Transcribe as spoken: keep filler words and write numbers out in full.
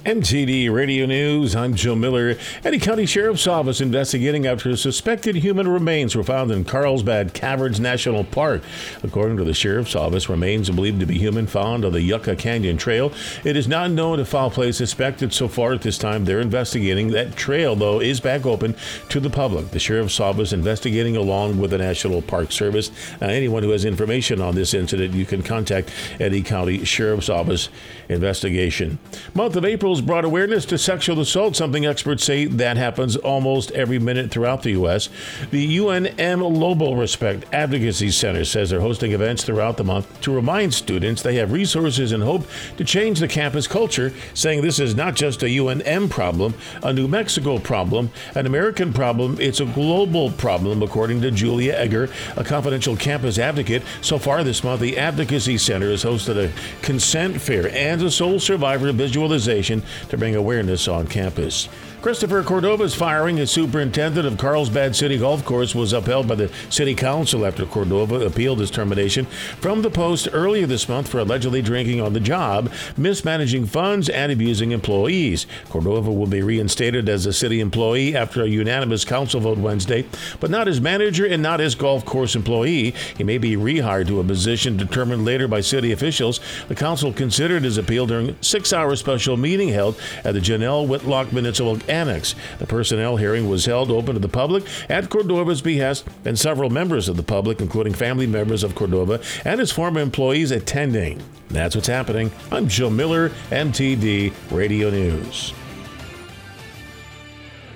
M T D Radio News, I'm Joe Miller. Eddy County Sheriff's Office investigating after suspected human remains were found in Carlsbad Caverns National Park. According to the Sheriff's Office, remains believed to be human found on the Yucca Canyon Trail. It is not known if foul play is suspected so far at this time. They're investigating. That trail, though, is back open to the public. The Sheriff's Office investigating along with the National Park Service. Now, anyone who has information on this incident, you can contact Eddy County Sheriff's Office investigation. Month of April brought awareness to sexual assault, something experts say that happens almost every minute throughout the U S. The U N M Lobo Respect Advocacy Center says they're hosting events throughout the month to remind students they have resources and hope to change the campus culture, saying this is not just a U N M problem, a New Mexico problem, an American problem, it's a global problem, according to Julia Egger, a confidential campus advocate. So far this month, the Advocacy Center has hosted a consent fair and a soul survivor visualization to bring awareness on campus. Christopher Cordova's firing as superintendent of Carlsbad City Golf Course was upheld by the city council after Cordova appealed his termination from the post earlier this month for allegedly drinking on the job, mismanaging funds, and abusing employees. Cordova will be reinstated as a city employee after a unanimous council vote Wednesday, but not as manager and not as golf course employee. He may be rehired to a position determined later by city officials. The council considered his appeal during a six-hour special meeting held at the Janelle Whitlock Municipal Annex. The personnel hearing was held open to the public at Cordova's behest, and several members of the public, including family members of Cordova and his former employees, attending. That's what's happening. I'm Joe Miller, M T D Radio News.